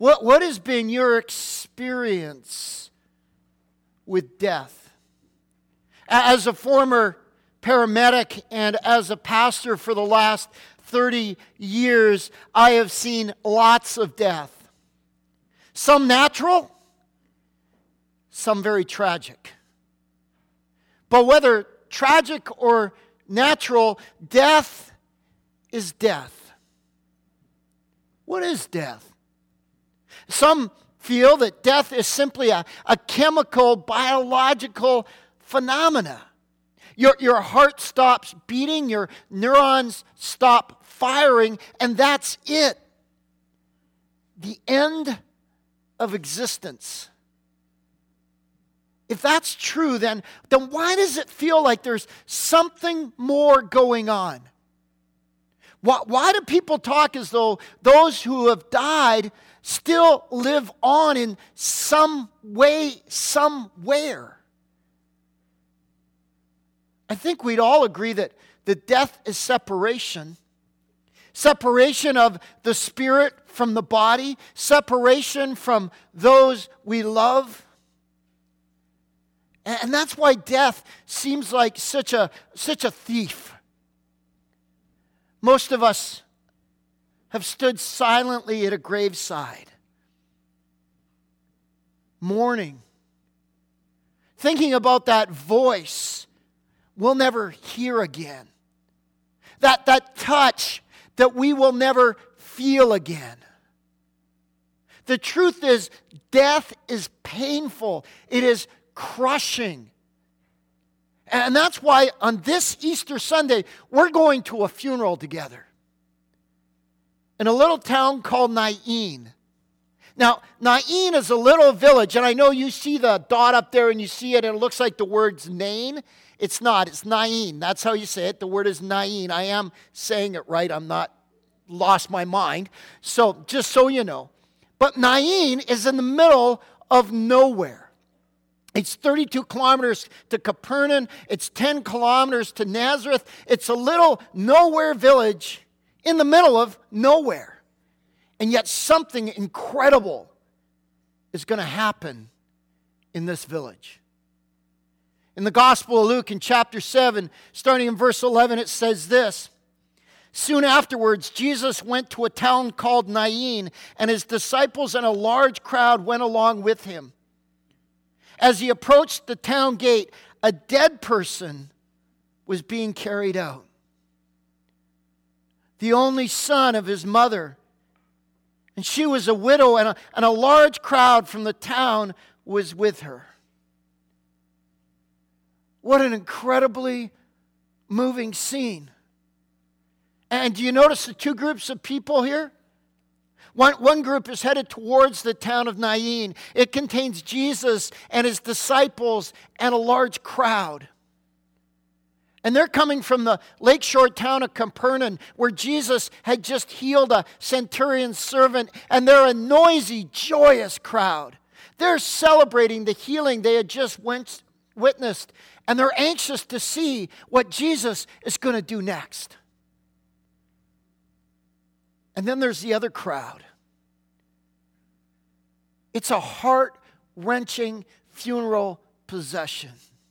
What has been your experience with death? As a former paramedic and as a pastor for the last 30 years, I have seen lots of death. Some natural, some very tragic. But whether tragic or natural, death is death. What is death? Some feel that death is simply a chemical, biological phenomena. Your heart stops beating, your neurons stop firing, and that's it. The end of existence. If that's true, then why does it feel like there's something more going on? Why do people talk as though those who have died still live on in some way, somewhere? I think we'd all agree that death is separation. Separation of the spirit from the body. Separation from those we love. And that's why death seems like such a thief. Most of us have stood silently at a graveside, mourning, thinking about that voice we'll never hear again, that touch that we will never feel again. The truth is, death is painful. It is crushing. And that's why on this Easter Sunday, we're going to a funeral together in a little town called Nain. Now, Nain is a little village, and I know you see the dot up there and you see it and it looks like the word's Nain. It's not, it's Nain. That's how you say it. The word is Nain. I am saying it right. I'm not lost my mind. So, just so you know. But Nain is in the middle of nowhere. It's 32 kilometers to Capernaum. It's 10 kilometers to Nazareth. It's a little nowhere village in the middle of nowhere. And yet something incredible is going to happen in this village. In the Gospel of Luke in chapter 7, starting in verse 11, it says this. Soon afterwards, Jesus went to a town called Nain, and his disciples and a large crowd went along with him. As he approached the town gate, a dead person was being carried out. The only son of his mother. And she was a widow, and a large crowd from the town was with her. What an incredibly moving scene. And do you notice the two groups of people here? One group is headed towards the town of Nain. It contains Jesus and his disciples and a large crowd. And they're coming from the lakeshore town of Capernaum, where Jesus had just healed a centurion's servant, and they're a noisy, joyous crowd. They're celebrating the healing they had just witnessed, and they're anxious to see what Jesus is going to do next. And then there's the other crowd. It's a heart-wrenching funeral procession.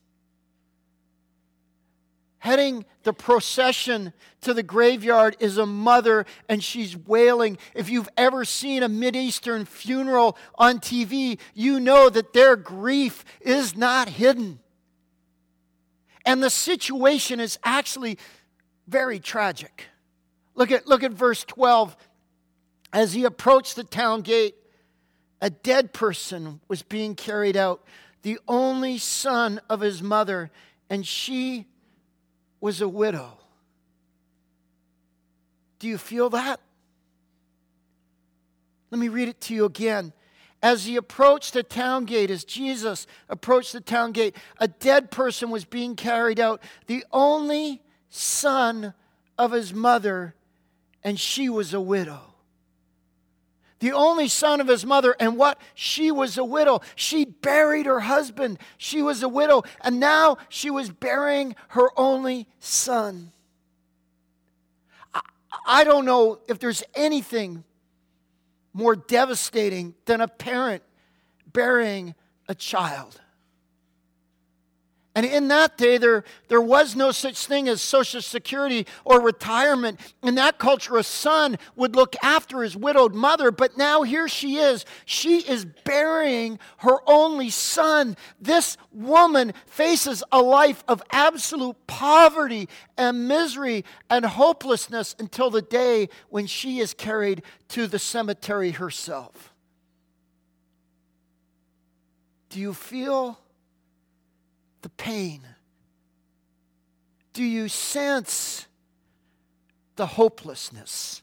Heading the procession to the graveyard is a mother, and she's wailing. If you've ever seen a Mideastern funeral on TV, you know that their grief is not hidden. And the situation is actually very tragic. Look at verse 12. As he approached the town gate, a dead person was being carried out, the only son of his mother, and she was a widow. Do you feel that? Let me read it to you again. As he approached the town gate, as Jesus approached the town gate, a dead person was being carried out, the only son of his mother, and she was a widow. The only son of his mother, and what? She was a widow. She buried her husband. She was a widow, and now she was burying her only son. I don't know if there's anything more devastating than a parent burying a child. And in that day, there was no such thing as Social Security or retirement. In that culture, a son would look after his widowed mother. But now here she is. She is burying her only son. This woman faces a life of absolute poverty and misery and hopelessness until the day when she is carried to the cemetery herself. Do you feel the pain? Do you sense the hopelessness?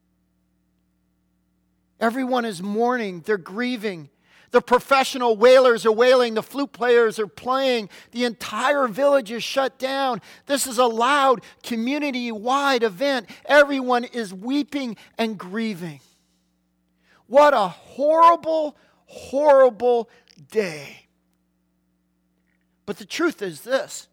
Everyone is mourning, they're grieving. The professional wailers are wailing, the flute players are playing, the entire village is shut down. This is a loud, community-wide event. Everyone is weeping and grieving. What a horrible, horrible day. But the truth is this.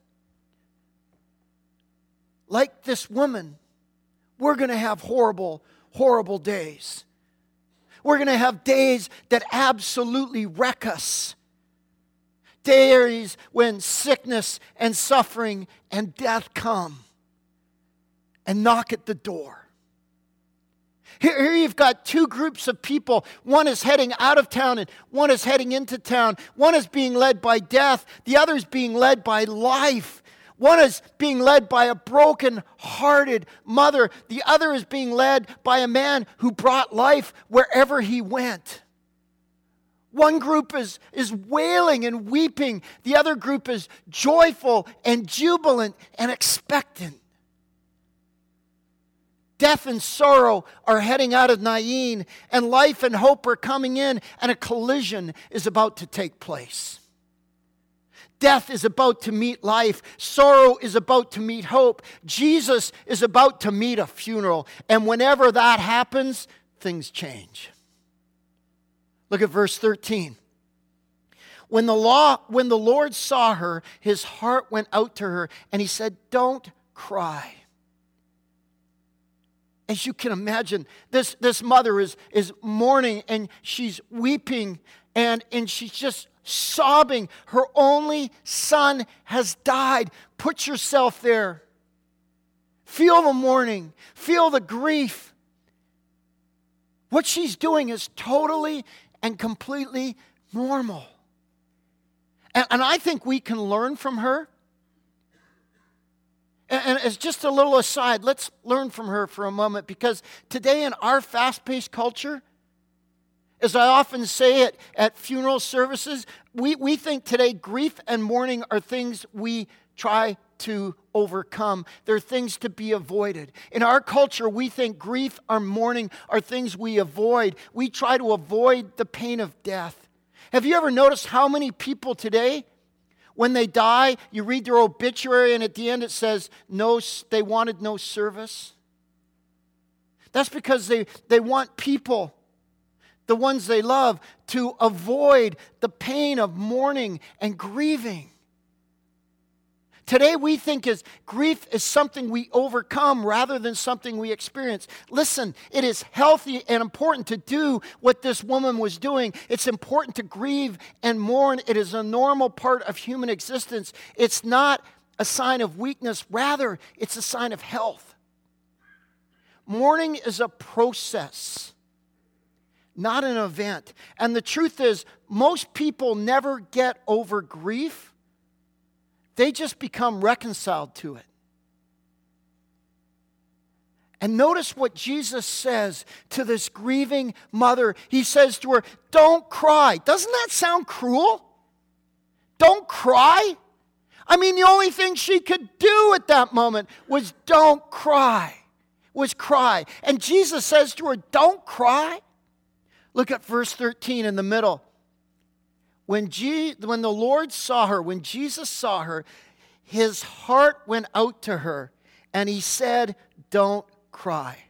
Like this woman, we're going to have horrible, horrible days. We're going to have days that absolutely wreck us. Days when sickness and suffering and death come and knock at the door. Here you've got two groups of people. One is heading out of town and one is heading into town. One is being led by death. The other is being led by life. One is being led by a broken-hearted mother. The other is being led by a man who brought life wherever he went. One group is wailing and weeping. The other group is joyful and jubilant and expectant. Death and sorrow are heading out of Nain, and life and hope are coming in, and a collision is about to take place. Death is about to meet life. Sorrow is about to meet hope. Jesus is about to meet a funeral. And whenever that happens, things change. Look at verse 13. When the Lord saw her, his heart went out to her, and he said, "Don't cry." As you can imagine, this mother is mourning and she's weeping and she's just sobbing. Her only son has died. Put yourself there. Feel the mourning. Feel the grief. What she's doing is totally and completely normal. And I think we can learn from her. And as just a little aside, let's learn from her for a moment, because today in our fast-paced culture, as I often say it at funeral services, we think today grief and mourning are things we try to overcome. They're things to be avoided. In our culture, we think grief or mourning are things we avoid. We try to avoid the pain of death. Have you ever noticed how many people today, when they die, you read their obituary and at the end it says, "No, they wanted no service"? That's because they want people, the ones they love, to avoid the pain of mourning and grieving. Today we think grief is something we overcome rather than something we experience. Listen, it is healthy and important to do what this woman was doing. It's important to grieve and mourn. It is a normal part of human existence. It's not a sign of weakness. Rather, it's a sign of health. Mourning is a process, not an event. And the truth is, most people never get over grief. They just become reconciled to it. And notice what Jesus says to this grieving mother. He says to her, "Don't cry." Doesn't that sound cruel? Don't cry? I mean, the only thing she could do at that moment was don't cry, was cry. And Jesus says to her, "Don't cry." Look at verse 13 in the middle. When the Lord saw her, when Jesus saw her, his heart went out to her, and he said, "Don't cry."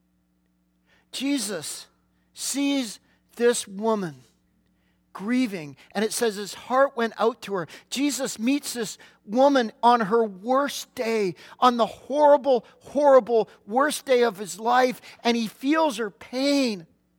Jesus sees this woman grieving, and it says his heart went out to her. Jesus meets this woman on her worst day, on the horrible, horrible worst day of his life, and he feels her pain.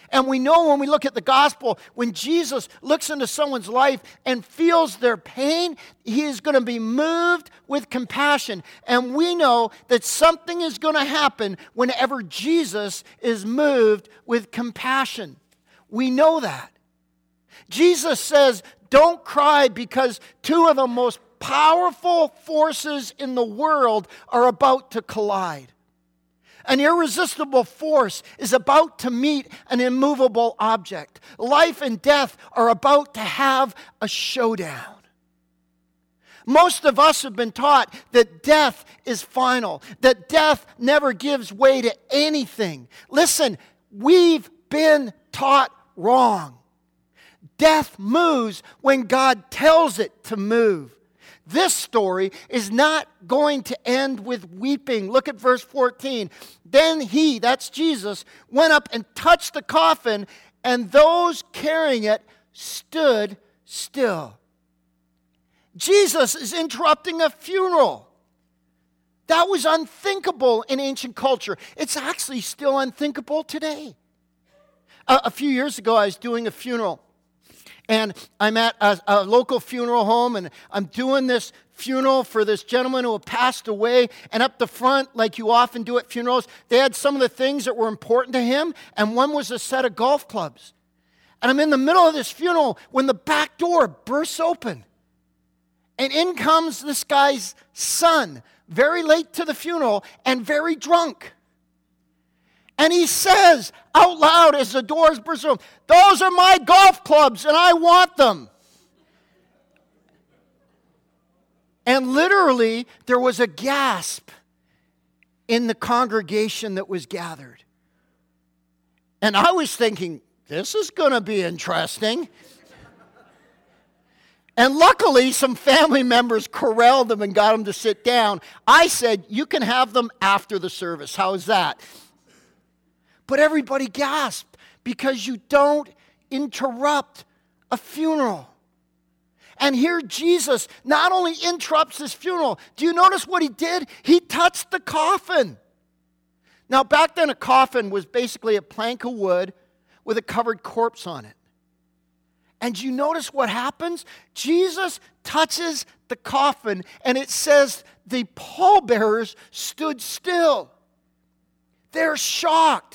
And we know when we look at the gospel, when Jesus looks into someone's life and feels their pain, he is going to be moved with compassion. And we know that something is going to happen whenever Jesus is moved with compassion. We know that. Jesus says, don't cry because two of the most powerful forces in the world are about to collide. An irresistible force is about to meet an immovable object. Life and death are about to have a showdown. Most of us have been taught that death is final, that death never gives way to anything. Listen, we've been taught wrong. Death moves when God tells it to move. This story is not going to end with weeping. Look at verse 14. Then he, that's Jesus, went up and touched the coffin, and those carrying it stood still. Jesus is interrupting a funeral. That was unthinkable in ancient culture. It's actually still unthinkable today. A few years ago, I was doing a funeral. And I'm at a local funeral home, and I'm doing this funeral for this gentleman who had passed away. And up the front, like you often do at funerals, they had some of the things that were important to him, and one was a set of golf clubs. And I'm in the middle of this funeral when the back door bursts open. And in comes this guy's son, very late to the funeral and very drunk. And he says out loud as the doors burst open, "Those are my golf clubs and I want them." And literally, there was a gasp in the congregation that was gathered. And I was thinking, this is going to be interesting. And luckily, some family members corralled them and got them to sit down. I said, you can have them after the service. How is that? But everybody gasped because you don't interrupt a funeral. And here Jesus not only interrupts this funeral, do you notice what he did? He touched the coffin. Now, back then, a coffin was basically a plank of wood with a covered corpse on it. And you notice what happens? Jesus touches the coffin, and it says the pallbearers stood still. They're shocked.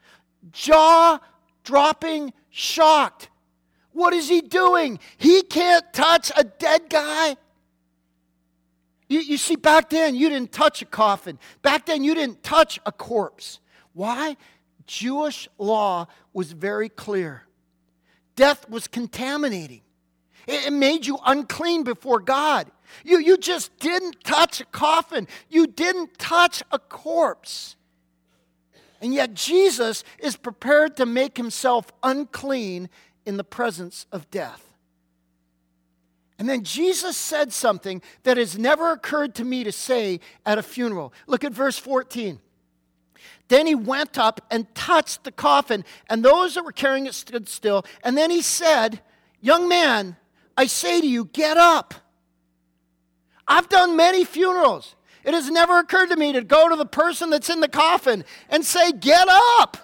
Jaw-dropping shocked. What is he doing? He can't touch a dead guy. You see, back then, you didn't touch a coffin. Back then, you didn't touch a corpse. Why? Jewish law was very clear. Death was contaminating. It made you unclean before God. You just didn't touch a coffin. You didn't touch a corpse. And yet Jesus is prepared to make himself unclean in the presence of death. And then Jesus said something that has never occurred to me to say at a funeral. Look at verse 14. Then he went up and touched the coffin, and those that were carrying it stood still. And then he said, "Young man, I say to you, get up." I've done many funerals. It has never occurred to me to go to the person that's in the coffin and say, "Get up."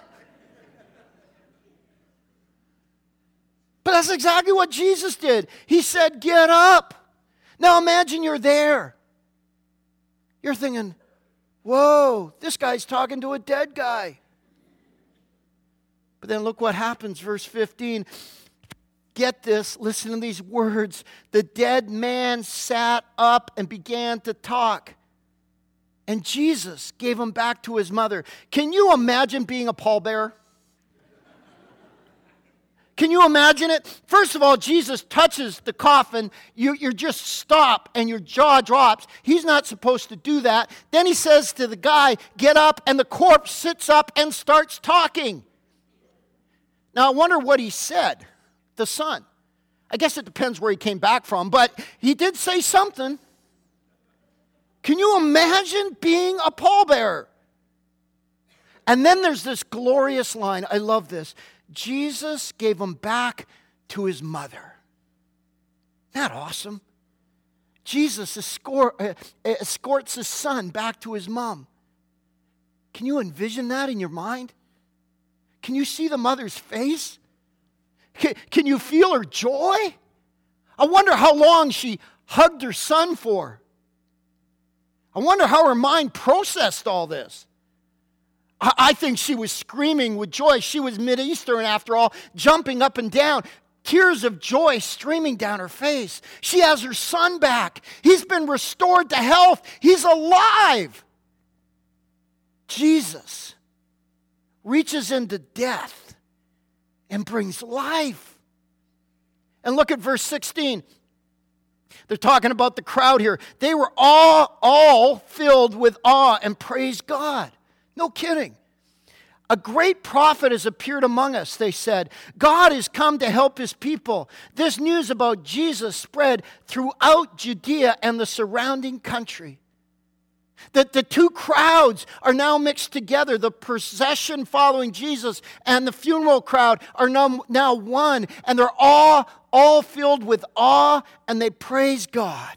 But that's exactly what Jesus did. He said, "Get up." Now imagine you're there. You're thinking, whoa, this guy's talking to a dead guy. But then look what happens, verse 15. Get this, listen to these words. The dead man sat up and began to talk. And Jesus gave him back to his mother. Can you imagine being a pallbearer? Can you imagine it? First of all, Jesus touches the coffin. You just stop and your jaw drops. He's not supposed to do that. Then he says to the guy, "Get up," and the corpse sits up and starts talking. Now, I wonder what he said, the son. I guess it depends where he came back from, but he did say something. Can you imagine being a pallbearer? And then there's this glorious line. I love this. Jesus gave him back to his mother. Isn't that awesome? Jesus escorts his son back to his mom. Can you envision that in your mind? Can you see the mother's face? Can you feel her joy? I wonder how long she hugged her son for. I wonder how her mind processed all this. I think she was screaming with joy. She was Mideastern after all, jumping up and down, tears of joy streaming down her face. She has her son back. He's been restored to health. He's alive. Jesus reaches into death and brings life. And look at verse 16. They're talking about the crowd here. They were all filled with awe and praised God. No kidding. A great prophet has appeared among us, they said. God has come to help his people. This news about Jesus spread throughout Judea and the surrounding country. That the two crowds are now mixed together. The procession following Jesus and the funeral crowd are now one. And they're all filled with awe, and they praise God.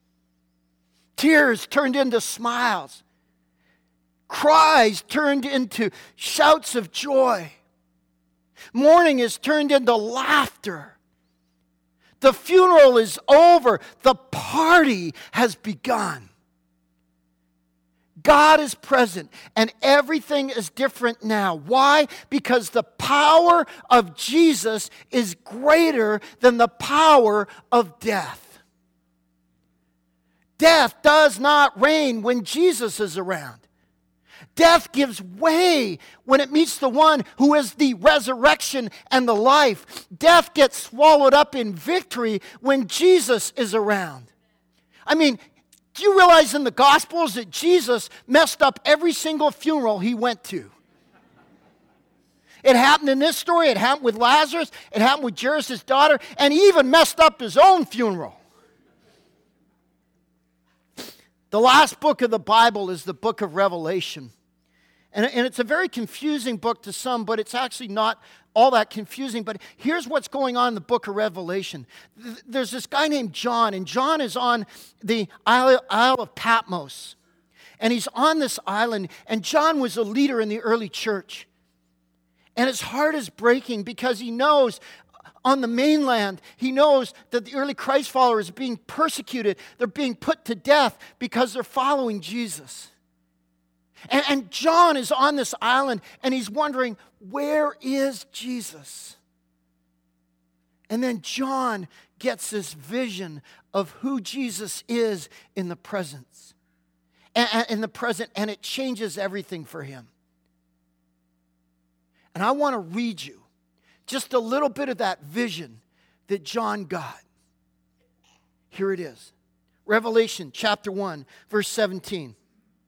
Tears turned into smiles. Cries turned into shouts of joy. Mourning is turned into laughter. The funeral is over. The party has begun. God is present, and everything is different now. Why? Because the power of Jesus is greater than the power of death. Death does not reign when Jesus is around. Death gives way when it meets the one who is the resurrection and the life. Death gets swallowed up in victory when Jesus is around. I mean, do you realize in the Gospels that Jesus messed up every single funeral he went to? It happened in this story. It happened with Lazarus. It happened with Jairus' daughter. And he even messed up his own funeral. The last book of the Bible is the book of Revelation. And it's a very confusing book to some, but it's actually not all that confusing. But here's what's going on in the book of Revelation. There's this guy named John, and John is on the Isle of Patmos. And he's on this island, and John was a leader in the early church. And his heart is breaking because he knows on the mainland, he knows that the early Christ followers are being persecuted. They're being put to death because they're following Jesus. And John is on this island, and he's wondering, where is Jesus? And then John gets this vision of who Jesus is in the presence. In the present, and it changes everything for him. And I want to read you just a little bit of that vision that John got. Here it is. Revelation chapter 1, verse 17.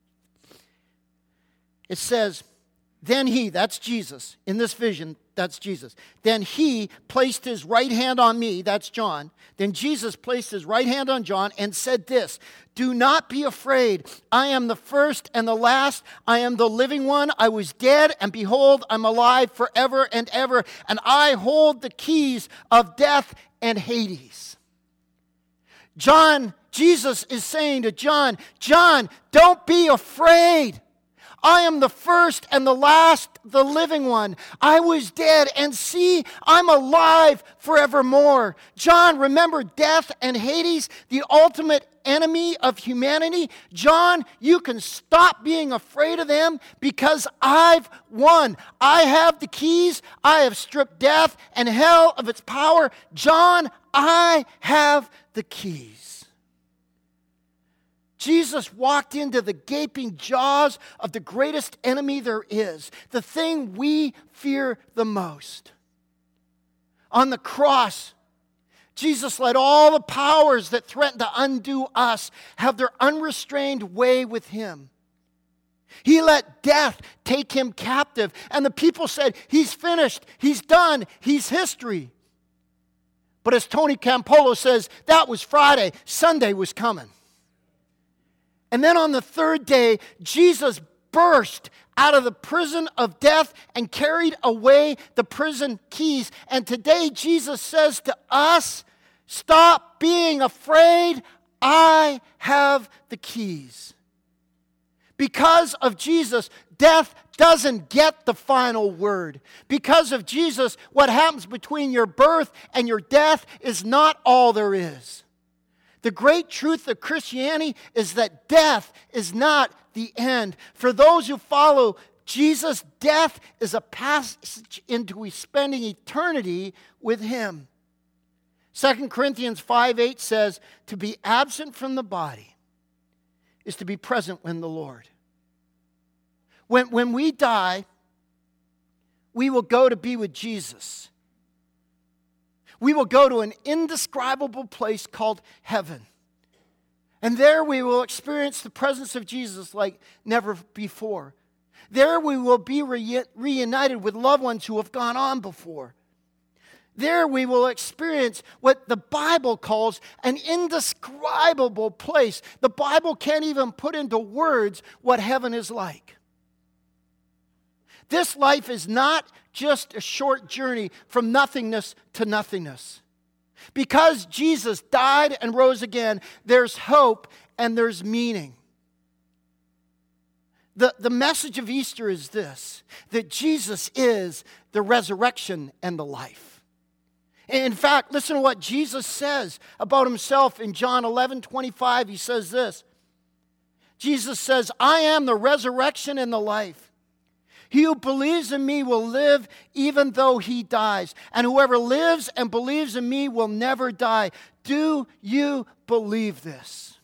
It says, then he, that's Jesus, in this vision, that's Jesus. Then he placed his right hand on me, that's John. Then Jesus placed his right hand on John and said this, do not be afraid. I am the first and the last. I am the living one. I was dead, and behold, I'm alive forever and ever. And I hold the keys of death and Hades. Jesus is saying to John, John, don't be afraid. I am the first and the last, the living one. I was dead, and see, I'm alive forevermore. John, remember death and Hades, the ultimate enemy of humanity? John, you can stop being afraid of them because I've won. I have the keys. I have stripped death and hell of its power. John, I have the keys. Jesus walked into the gaping jaws of the greatest enemy there is, the thing we fear the most. On the cross, Jesus let all the powers that threaten to undo us have their unrestrained way with him. He let death take him captive, and the people said, he's finished, he's done, he's history. But as Tony Campolo says, that was Friday, Sunday was coming. And then on the third day, Jesus burst out of the prison of death and carried away the prison keys. And today Jesus says to us, stop being afraid. I have the keys. Because of Jesus, death doesn't get the final word. Because of Jesus, what happens between your birth and your death is not all there is. The great truth of Christianity is that death is not the end. For those who follow Jesus, death is a passage into spending eternity with Him. 2 Corinthians 5:8 says, to be absent from the body is to be present with the Lord. When we die, we will go to be with Jesus. We will go to an indescribable place called heaven. And there we will experience the presence of Jesus like never before. There we will be reunited with loved ones who have gone on before. There we will experience what the Bible calls an indescribable place. The Bible can't even put into words what heaven is like. This life is not just a short journey from nothingness to nothingness. Because Jesus died and rose again, there's hope and there's meaning. The message of Easter is this, that Jesus is the resurrection and the life. In fact, listen to what Jesus says about Himself in John 11:25. He says this. Jesus says, I am the resurrection and the life. He who believes in me will live even though he dies. And whoever lives and believes in me will never die. Do you believe this?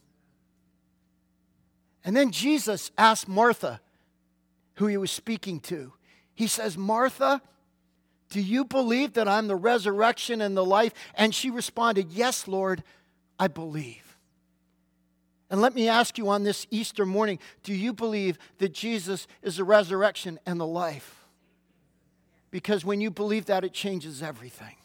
And then Jesus asked Martha, who He was speaking to. He says, Martha, do you believe that I'm the resurrection and the life? And she responded, yes, Lord, I believe. And let me ask you on this Easter morning, do you believe that Jesus is the resurrection and the life? Because when you believe that, it changes everything.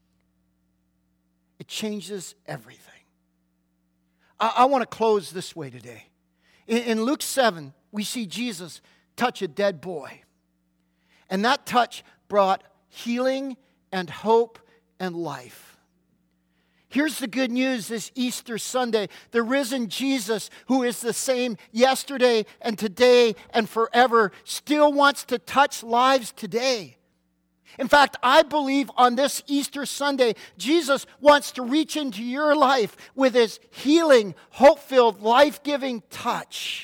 It changes everything. I want to close this way today. In Luke 7, we see Jesus touch a dead boy. And that touch brought healing and hope and life. Here's the good news this Easter Sunday. The risen Jesus, who is the same yesterday and today and forever, still wants to touch lives today. In fact, I believe on this Easter Sunday, Jesus wants to reach into your life with His healing, hope-filled, life-giving touch.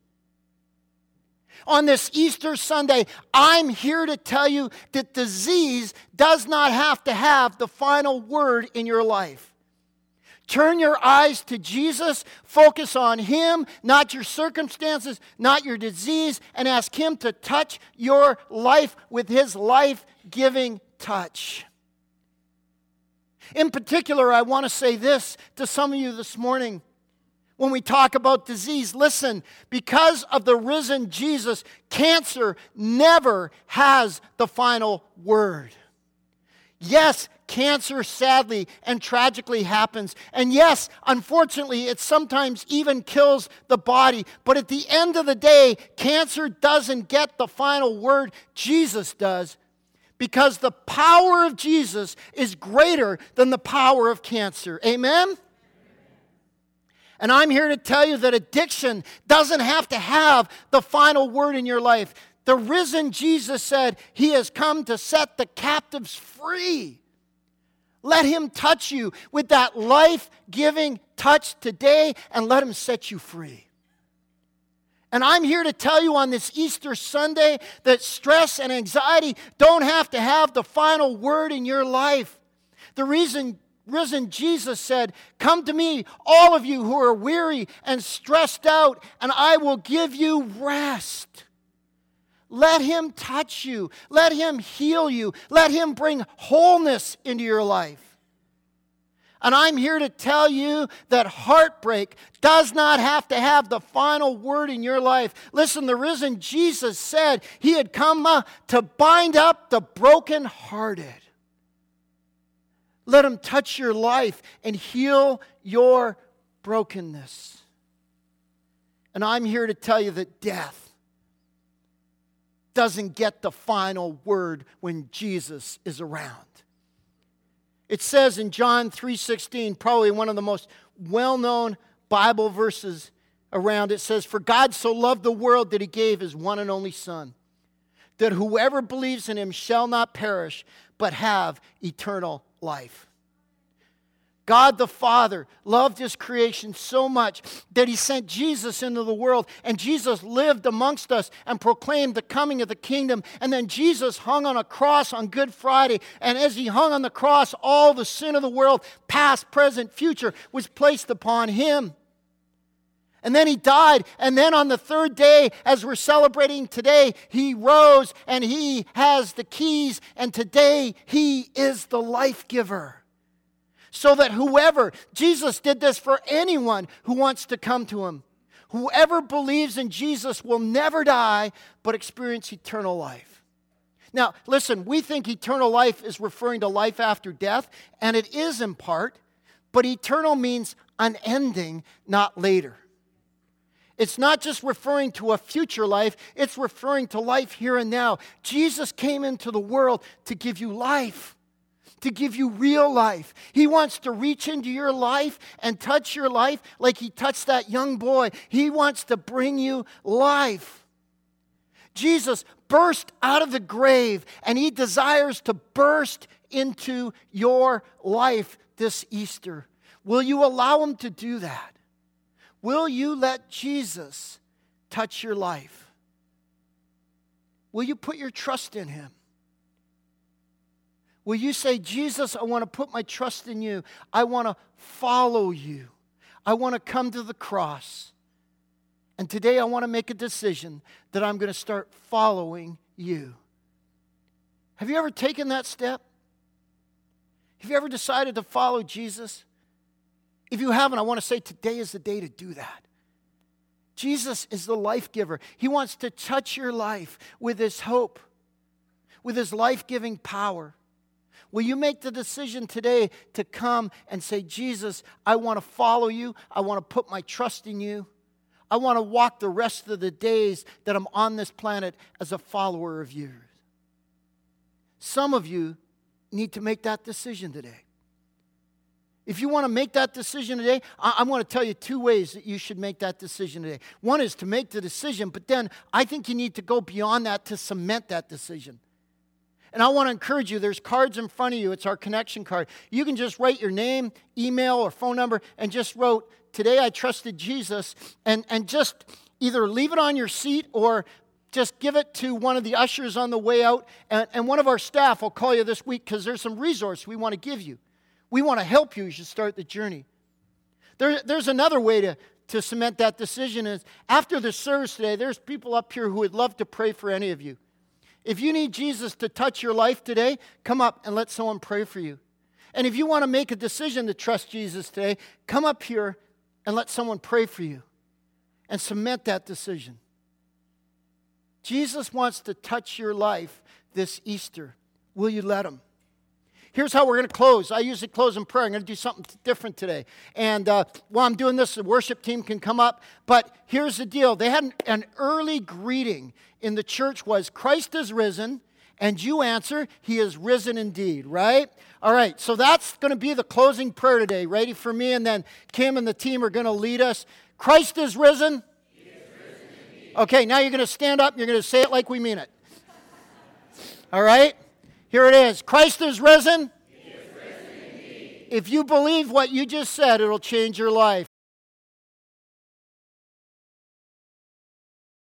On this Easter Sunday, I'm here to tell you that disease does not have to have the final word in your life. Turn your eyes to Jesus, focus on Him, not your circumstances, not your disease, and ask Him to touch your life with His life-giving touch. In particular, I want to say this to some of you this morning. When we talk about disease, listen, because of the risen Jesus, cancer never has the final word. Yes, cancer sadly and tragically happens. And yes, unfortunately, it sometimes even kills the body. But at the end of the day, cancer doesn't get the final word. Jesus does. Because the power of Jesus is greater than the power of cancer. Amen? And I'm here to tell you that addiction doesn't have to have the final word in your life. The risen Jesus said He has come to set the captives free. Let Him touch you with that life-giving touch today and let Him set you free. And I'm here to tell you on this Easter Sunday that stress and anxiety don't have to have the final word in your life. The risen Jesus said, come to me, all of you who are weary and stressed out, and I will give you rest. Let Him touch you. Let Him heal you. Let Him bring wholeness into your life. And I'm here to tell you that heartbreak does not have to have the final word in your life. Listen, the risen Jesus said He had come to bind up the brokenhearted. Let Him touch your life and heal your brokenness. And I'm here to tell you that death doesn't get the final word when Jesus is around. It says in John 3:16, probably one of the most well-known Bible verses around, it says, for God so loved the world that He gave His one and only Son, that whoever believes in him shall not perish, but have eternal life. God the Father loved his creation so much that he sent Jesus into the world, and Jesus lived amongst us and proclaimed the coming of the kingdom. And then Jesus hung on a cross on Good Friday, and as he hung on the cross, all the sin of the world, past, present, future, was placed upon him. And then he died, and then on the third day, as we're celebrating today, he rose, and he has the keys, and today he is the life giver. So that whoever, Jesus did this for anyone who wants to come to him. Whoever believes in Jesus will never die, but experience eternal life. Now, listen, we think eternal life is referring to life after death, and it is in part, but eternal means unending, not later. It's not just referring to a future life, it's referring to life here and now. Jesus came into the world to give you life. To give you real life. He wants to reach into your life and touch your life like he touched that young boy. He wants to bring you life. Jesus burst out of the grave, and he desires to burst into your life this Easter. Will you allow him to do that? Will you let Jesus touch your life? Will you put your trust in him? Will you say, Jesus, I want to put my trust in you. I want to follow you. I want to come to the cross. And today I want to make a decision that I'm going to start following you. Have you ever taken that step? Have you ever decided to follow Jesus? If you haven't, I want to say today is the day to do that. Jesus is the life giver. He wants to touch your life with his hope, with his life-giving power. Will you make the decision today to come and say, Jesus, I want to follow you. I want to put my trust in you. I want to walk the rest of the days that I'm on this planet as a follower of yours. Some of you need to make that decision today. If you want to make that decision today, I'm going to tell you two ways that you should make that decision today. One is to make the decision, but then I think you need to go beyond that to cement that decision. And I want to encourage you, there's cards in front of you. It's our connection card. You can just write your name, email, or phone number, and just wrote, today I trusted Jesus, and just either leave it on your seat or just give it to one of the ushers on the way out, and one of our staff will call you this week because there's some resource we want to give you. We want to help you as you start the journey. There's another way to cement that decision is after the service today, there's people up here who would love to pray for any of you. If you need Jesus to touch your life today, come up and let someone pray for you. And if you want to make a decision to trust Jesus today, come up here and let someone pray for you and cement that decision. Jesus wants to touch your life this Easter. Will you let him? Here's how we're going to close. I usually close in prayer. I'm going to do something different today. And while I'm doing this, the worship team can come up. But here's the deal. They had an early greeting in the church was, Christ is risen. And you answer, he is risen indeed, right? All right, so that's going to be the closing prayer today. Ready for me? And then Kim and the team are going to lead us. Christ is risen. He is risen indeed. Okay, now you're going to stand up and you're going to say it like we mean it. All right? Here it is. Christ is risen. He is risen indeed. If you believe what you just said, it'll change your life.